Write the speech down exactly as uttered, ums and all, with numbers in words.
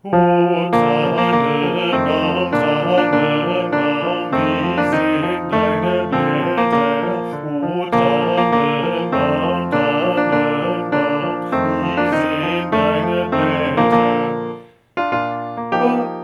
O Tannenbaum, Tannenbaum, wie sind deine Blätter? O Tannenbaum, Tannenbaum, wie sind deine Blätter? O